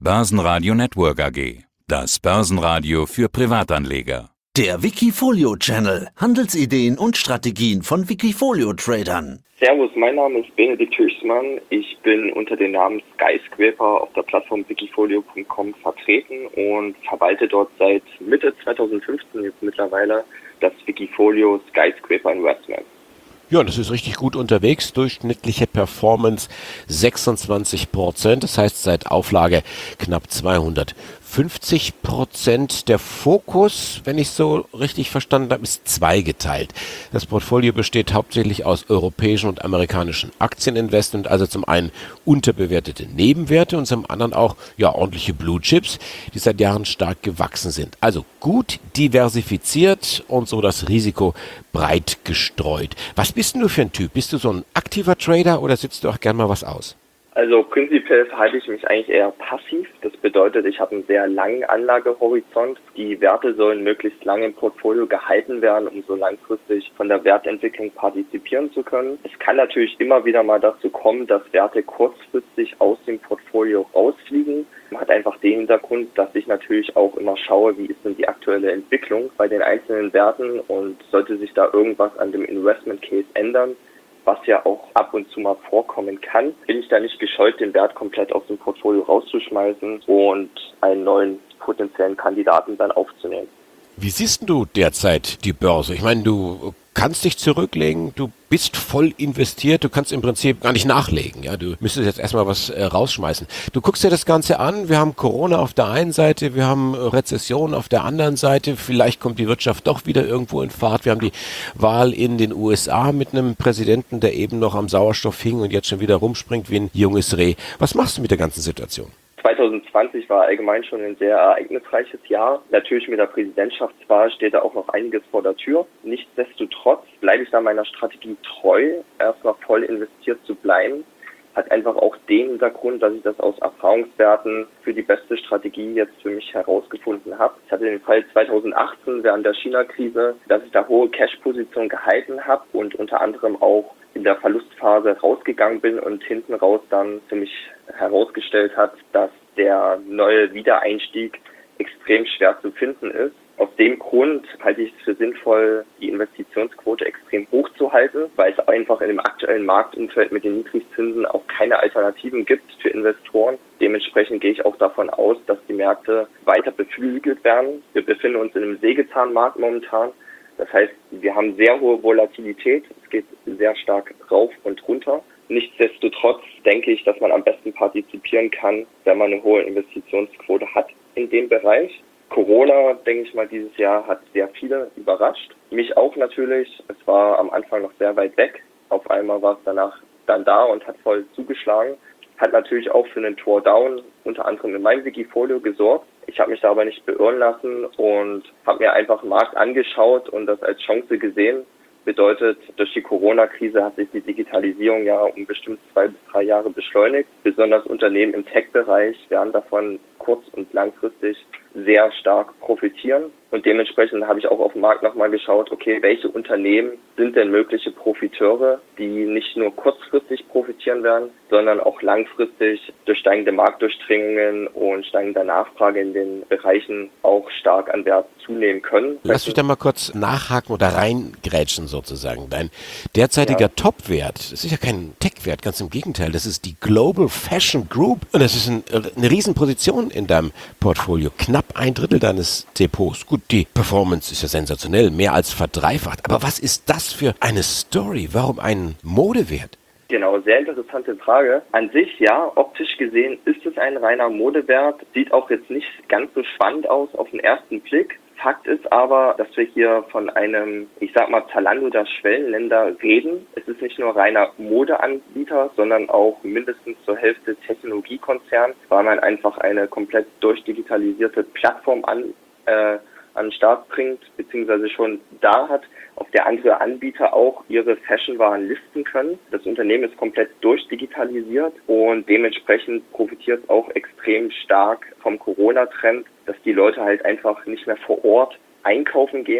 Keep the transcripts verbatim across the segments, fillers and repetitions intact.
Börsenradio Network A G. Das Börsenradio für Privatanleger. Der Wikifolio-Channel. Handelsideen und Strategien von Wikifolio-Tradern. Servus, mein Name ist Benedikt Höchstmann. Ich bin unter dem Namen Skyscraper auf der Plattform wikifolio punkt com vertreten und verwalte dort seit Mitte zweitausendfünfzehn jetzt mittlerweile das Wikifolio Skyscraper Investment. Ja, das ist richtig gut unterwegs. Durchschnittliche Performance sechsundzwanzig Prozent. Das heißt, seit Auflage knapp zweihundertfünfzig Prozent. Der Fokus, wenn ich so richtig verstanden habe, ist zweigeteilt. Das Portfolio besteht hauptsächlich aus europäischen und amerikanischen Aktieninvestment, also zum einen unterbewertete Nebenwerte und zum anderen auch ja ordentliche Blue Chips, die seit Jahren stark gewachsen sind. Also gut diversifiziert und so das Risiko breit gestreut. Was bist denn du für ein Typ? Bist du so ein aktiver Trader oder sitzt du auch gern mal was aus? Also prinzipiell verhalte ich mich eigentlich eher passiv. Das bedeutet, ich habe einen sehr langen Anlagehorizont. Die Werte sollen möglichst lange im Portfolio gehalten werden, um so langfristig von der Wertentwicklung partizipieren zu können. Es kann natürlich immer wieder mal dazu kommen, dass Werte kurzfristig aus dem Portfolio rausfliegen. Man hat einfach den Hintergrund, dass ich natürlich auch immer schaue, wie ist denn die aktuelle Entwicklung bei den einzelnen Werten und sollte sich da irgendwas an dem Investment Case ändern, was ja auch ab und zu mal vorkommen kann, bin ich da nicht gescheut, den Wert komplett aus dem Portfolio rauszuschmeißen und einen neuen potenziellen Kandidaten dann aufzunehmen. Wie siehst du derzeit die Börse? Ich meine, du kannst dich zurücklegen, du bist voll investiert, du kannst im Prinzip gar nicht nachlegen. Ja, du müsstest jetzt erstmal was äh, rausschmeißen. Du guckst dir das Ganze an, wir haben Corona auf der einen Seite, wir haben Rezession auf der anderen Seite, vielleicht kommt die Wirtschaft doch wieder irgendwo in Fahrt. Wir haben die Wahl in den U S A mit einem Präsidenten, der eben noch am Sauerstoff hing und jetzt schon wieder rumspringt wie ein junges Reh. Was machst du mit der ganzen Situation? zwanzig zwanzig war allgemein schon ein sehr ereignisreiches Jahr. Natürlich mit der Präsidentschaftswahl steht da auch noch einiges vor der Tür. Nichtsdestotrotz bleibe ich da meiner Strategie treu, erstmal voll investiert zu bleiben. Hat einfach auch den Hintergrund, dass ich das aus Erfahrungswerten für die beste Strategie jetzt für mich herausgefunden habe. Ich hatte den Fall zwanzig achtzehn während der China-Krise, dass ich da hohe Cash-Positionen gehalten habe und unter anderem auch in der Verlustphase rausgegangen bin und hinten raus dann für mich herausgestellt hat, dass der neue Wiedereinstieg extrem schwer zu finden ist. Aus dem Grund halte ich es für sinnvoll, die Investitionsquote extrem hoch zu halten, weil es einfach in dem aktuellen Marktumfeld mit den Niedrigzinsen auch keine Alternativen gibt für Investoren. Dementsprechend gehe ich auch davon aus, dass die Märkte weiter beflügelt werden. Wir befinden uns in einem Sägezahnmarkt momentan. Das heißt, wir haben sehr hohe Volatilität. Es geht sehr stark rauf und runter. Nichtsdestotrotz denke ich, dass man am besten partizipieren kann, wenn man eine hohe Investitionsquote hat in dem Bereich. Corona, denke ich mal, dieses Jahr hat sehr viele überrascht. Mich auch natürlich. Es war am Anfang noch sehr weit weg. Auf einmal war es danach dann da und hat voll zugeschlagen. Hat natürlich auch für einen Drawdown unter anderem in meinem Wikifolio gesorgt. Ich habe mich da aber nicht beirren lassen und habe mir einfach den Markt angeschaut und das als Chance gesehen. Bedeutet, durch die Corona-Krise hat sich die Digitalisierung ja um bestimmt zwei bis drei Jahre beschleunigt. Besonders Unternehmen im Tech-Bereich werden davon kurz- und langfristig sehr stark profitieren. Und dementsprechend habe ich auch auf dem Markt nochmal geschaut, okay, welche Unternehmen sind denn mögliche Profiteure, die nicht nur kurzfristig profitieren werden, sondern auch langfristig durch steigende Marktdurchdringungen und steigende Nachfrage in den Bereichen auch stark an Wert zunehmen können. Lass mich da mal kurz nachhaken oder reingrätschen sozusagen. Dein derzeitiger ja. Top-Wert, das ist ja kein Tech-Wert, ganz im Gegenteil, das ist die Global Fashion Group und das ist ein, eine Riesenposition in deinem Portfolio, knapp ein Drittel deines Depots. Gut, die Performance ist ja sensationell, mehr als verdreifacht. Aber was ist das für eine Story? Warum ein Modewert? Genau, sehr interessante Frage. An sich, ja, optisch gesehen ist es ein reiner Modewert. Sieht auch jetzt nicht ganz so spannend aus auf den ersten Blick. Fakt ist aber, dass wir hier von einem, ich sag mal, Zalando der Schwellenländer reden. Es ist nicht nur reiner Modeanbieter, sondern auch mindestens zur Hälfte Technologiekonzern, weil man einfach eine komplett durchdigitalisierte Plattform an, äh, an den Start bringt, beziehungsweise schon da hat, auf der andere Anbieter auch ihre Fashionwaren listen können. Das Unternehmen ist komplett durchdigitalisiert und dementsprechend profitiert es auch extrem stark vom Corona-Trend, dass die Leute halt einfach nicht mehr vor Ort einkaufen gehen,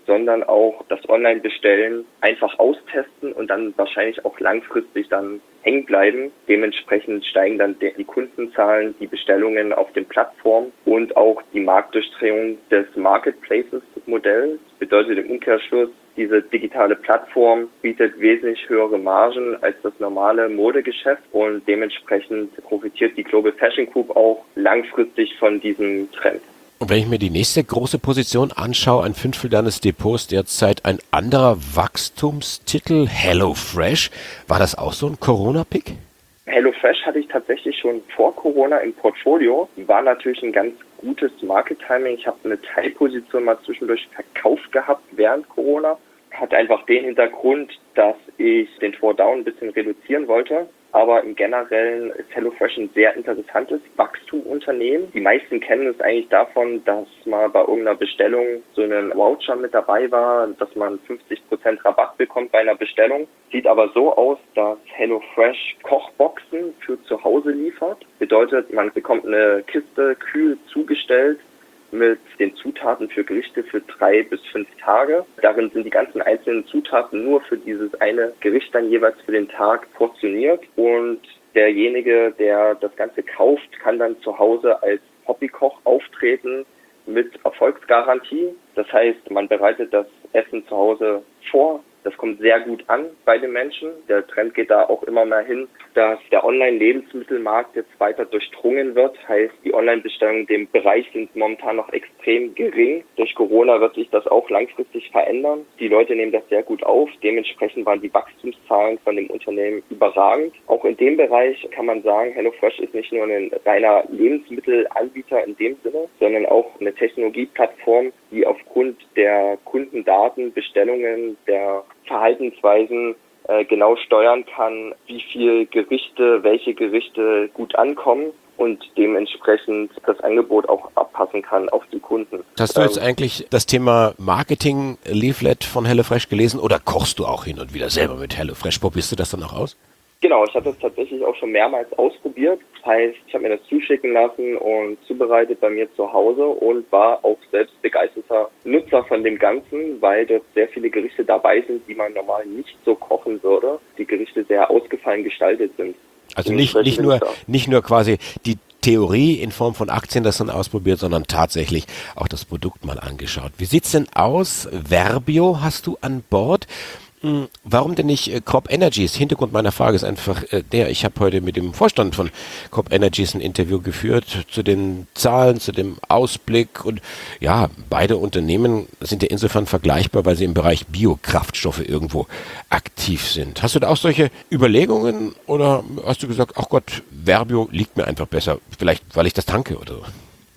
sondern auch das Online-Bestellen einfach austesten und dann wahrscheinlich auch langfristig dann hängen bleiben. Dementsprechend steigen dann die Kundenzahlen, die Bestellungen auf den Plattformen und auch die Marktdurchdringung des Marketplaces-Modells. Bedeutet im Umkehrschluss, diese digitale Plattform bietet wesentlich höhere Margen als das normale Modegeschäft und dementsprechend profitiert die Global Fashion Group auch langfristig von diesem Trend. Und wenn ich mir die nächste große Position anschaue, ein Fünftel deines Depots derzeit ein anderer Wachstumstitel, HelloFresh. War das auch so ein Corona-Pick? HelloFresh hatte ich tatsächlich schon vor Corona im Portfolio. War natürlich ein ganz gutes Market-Timing. Ich habe eine Teilposition mal zwischendurch verkauft gehabt während Corona. Hat einfach den Hintergrund, dass ich den Drawdown ein bisschen reduzieren wollte. Aber im Generellen ist HelloFresh ein sehr interessantes Wachstumunternehmen. Die meisten kennen es eigentlich davon, dass mal bei irgendeiner Bestellung so ein Voucher mit dabei war, dass man fünfzig Prozent Rabatt bekommt bei einer Bestellung. Sieht aber so aus, dass HelloFresh Kochboxen für zu Hause liefert. Bedeutet, man bekommt eine Kiste kühl zugestellt mit den Zutaten für Gerichte für drei bis fünf Tage. Darin sind die ganzen einzelnen Zutaten nur für dieses eine Gericht dann jeweils für den Tag portioniert und derjenige, der das Ganze kauft, kann dann zu Hause als Hobbykoch auftreten mit Erfolgsgarantie. Das heißt, man bereitet das Essen zu Hause vor. Das kommt sehr gut an bei den Menschen. Der Trend geht da auch immer mehr hin, dass der Online-Lebensmittelmarkt jetzt weiter durchdrungen wird. Heißt, die Online-Bestellungen in dem Bereich sind momentan noch extrem gering. Durch Corona wird sich das auch langfristig verändern. Die Leute nehmen das sehr gut auf. Dementsprechend waren die Wachstumszahlen von dem Unternehmen überragend. Auch in dem Bereich kann man sagen, HelloFresh ist nicht nur ein reiner Lebensmittelanbieter in dem Sinne, sondern auch eine Technologieplattform, die aufgrund der Kundendaten, Bestellungen, der Verhaltensweisen äh, genau steuern kann, wie viel Gerichte, welche Gerichte gut ankommen und dementsprechend das Angebot auch abpassen kann auf die Kunden. Hast du jetzt ähm, eigentlich das Thema Marketing-Leaflet von HelloFresh gelesen oder kochst du auch hin und wieder selber mit HelloFresh? Probierst du das dann auch aus? Genau, ich habe das tatsächlich auch schon mehrmals ausprobiert. Heißt, ich habe mir das zuschicken lassen und zubereitet bei mir zu Hause und war auch selbst begeisterter Nutzer von dem Ganzen, weil dort sehr viele Gerichte dabei sind, die man normal nicht so kochen würde. Die Gerichte sehr ausgefallen gestaltet sind. Also nicht, nicht nur, nicht nur quasi die Theorie in Form von Aktien das dann ausprobiert, sondern tatsächlich auch das Produkt mal angeschaut. Wie sieht's denn aus? Verbio hast du an Bord? Warum denn nicht äh, Crop Energies? Hintergrund meiner Frage ist einfach äh, der, ich habe heute mit dem Vorstand von Crop Energies ein Interview geführt zu den Zahlen, zu dem Ausblick und ja, beide Unternehmen sind ja insofern vergleichbar, weil sie im Bereich Biokraftstoffe irgendwo aktiv sind. Hast du da auch solche Überlegungen oder hast du gesagt, ach Gott, Verbio liegt mir einfach besser, vielleicht weil ich das tanke oder so?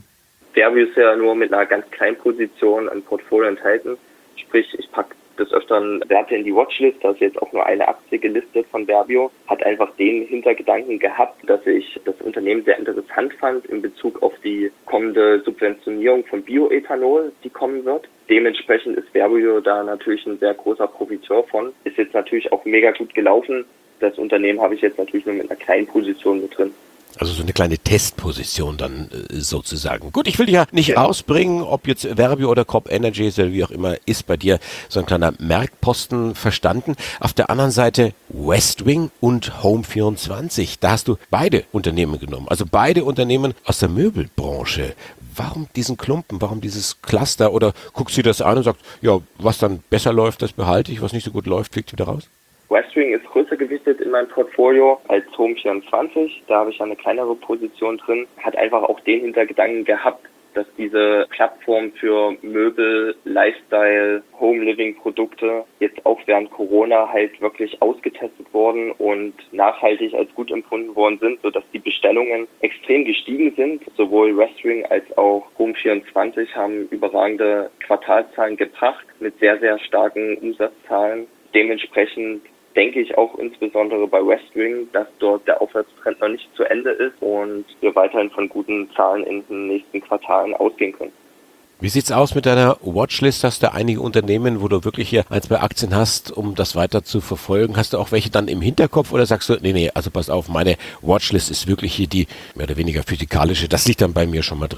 Verbio ist ja nur mit einer ganz kleinen Position ein Portfolio enthalten, sprich ich packe des Öfteren Werte in die Watchlist, da ist jetzt auch nur eine Aktie gelistet von Verbio, hat einfach den Hintergedanken gehabt, dass ich das Unternehmen sehr interessant fand in Bezug auf die kommende Subventionierung von Bioethanol, die kommen wird. Dementsprechend ist Verbio da natürlich ein sehr großer Profiteur von. Ist jetzt natürlich auch mega gut gelaufen. Das Unternehmen habe ich jetzt natürlich nur mit einer kleinen Position mit drin. Also so eine kleine Testposition dann äh, sozusagen. Gut, ich will dich ja nicht ja. rausbringen, ob jetzt Verbio oder Crop Energies oder wie auch immer, ist bei dir so ein kleiner Merkposten verstanden. Auf der anderen Seite Westwing und Home vierundzwanzig. Da hast du beide Unternehmen genommen, also beide Unternehmen aus der Möbelbranche. Warum diesen Klumpen, warum dieses Cluster? Oder guckst du dir das an und sagst, ja, was dann besser läuft, das behalte ich, was nicht so gut läuft, fliegt wieder raus? Westwing ist größer gewichtet in meinem Portfolio als Home vierundzwanzig. Da habe ich eine kleinere Position drin. Hat einfach auch den Hintergedanken gehabt, dass diese Plattform für Möbel, Lifestyle, Home-Living-Produkte jetzt auch während Corona halt wirklich ausgetestet wurden und nachhaltig als gut empfunden worden sind, sodass die Bestellungen extrem gestiegen sind. Sowohl Westwing als auch Home vierundzwanzig haben überragende Quartalzahlen gebracht mit sehr, sehr starken Umsatzzahlen. Dementsprechend denke ich auch insbesondere bei Westwing, dass dort der Aufwärtstrend noch nicht zu Ende ist und wir weiterhin von guten Zahlen in den nächsten Quartalen ausgehen können. Wie sieht's aus mit deiner Watchlist? Hast du einige Unternehmen, wo du wirklich hier ein, zwei Aktien hast, um das weiter zu verfolgen? Hast du auch welche dann im Hinterkopf oder sagst du, nee, nee, also pass auf, meine Watchlist ist wirklich hier die mehr oder weniger physikalische, das liegt dann bei mir schon mal drin?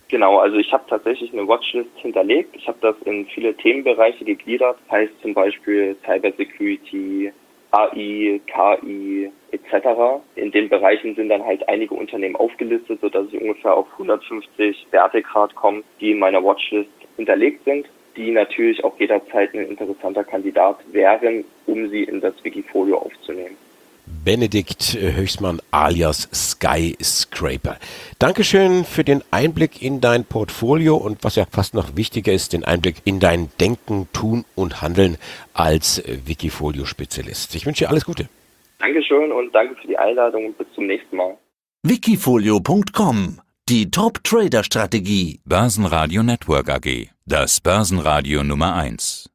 Genau, also ich habe tatsächlich eine Watchlist hinterlegt. Ich habe das in viele Themenbereiche gegliedert, heißt zum Beispiel Cybersecurity, A I, K I et cetera. In den Bereichen sind dann halt einige Unternehmen aufgelistet, sodass ich ungefähr auf hundertfünfzig Wertegrad komme, die in meiner Watchlist hinterlegt sind, die natürlich auch jederzeit ein interessanter Kandidat wären, um sie in das Wikifolio aufzunehmen. Benedikt Höchstmann alias Skyscraper. Dankeschön für den Einblick in dein Portfolio und was ja fast noch wichtiger ist, den Einblick in dein Denken, Tun und Handeln als Wikifolio-Spezialist. Ich wünsche dir alles Gute. Dankeschön und danke für die Einladung und bis zum nächsten Mal. Wikifolio Punkt com, die Top-Trader-Strategie. Börsenradio Network A G, das Börsenradio Nummer eins.